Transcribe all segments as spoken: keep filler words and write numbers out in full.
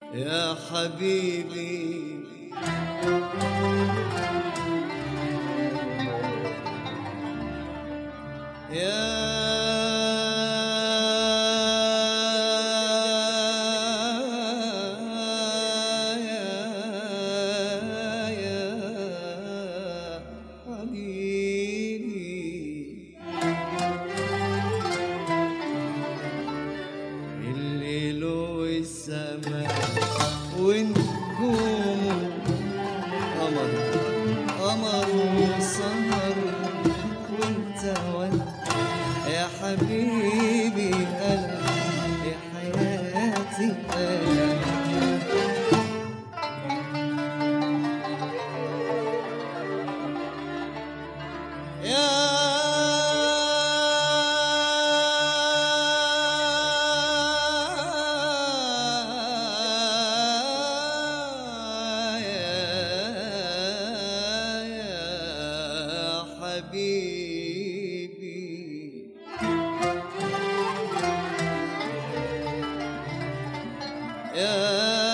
يا حبيبي يا الليل والسماء ونجوم قمر قمر وسهر وانت وانا يا حبيبي انا يا حياتي انا يا حبيبي يا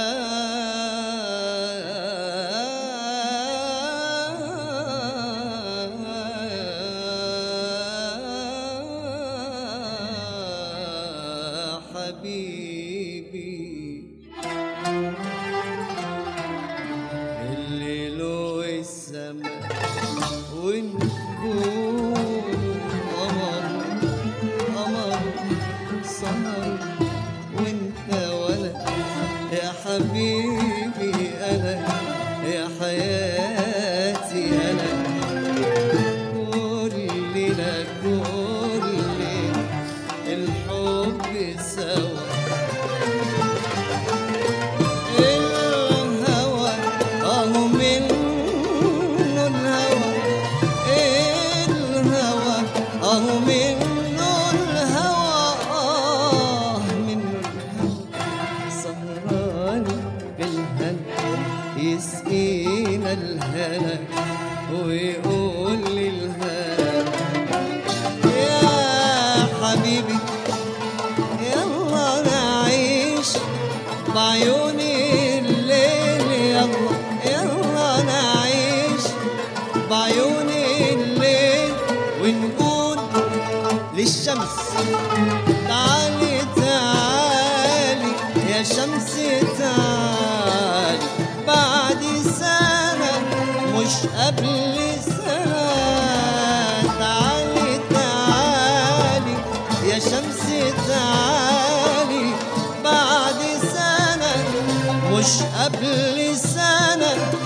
حبيبي الليل والسماء ونجوم قمر قمر سهر وانت وانا يا حبيبي انا يا حياتي انا كلنا كل الحب سوا الهوى اهو منه الهوى الهوى اهو منه الهوى اه منه الهوى سهران بالهنا يسقينا الهنا ويقول لي الهنا يا حبيبي يلا نعيش بعيوني الليل يلا يلا نعيش بعيوني الليل ونقول للشمس تعالي تعالي يا شمس تعالي بعد سنة مش قبل سنة تعالي تعالي يا شمس تعالي بعد سنة مش قبل سنة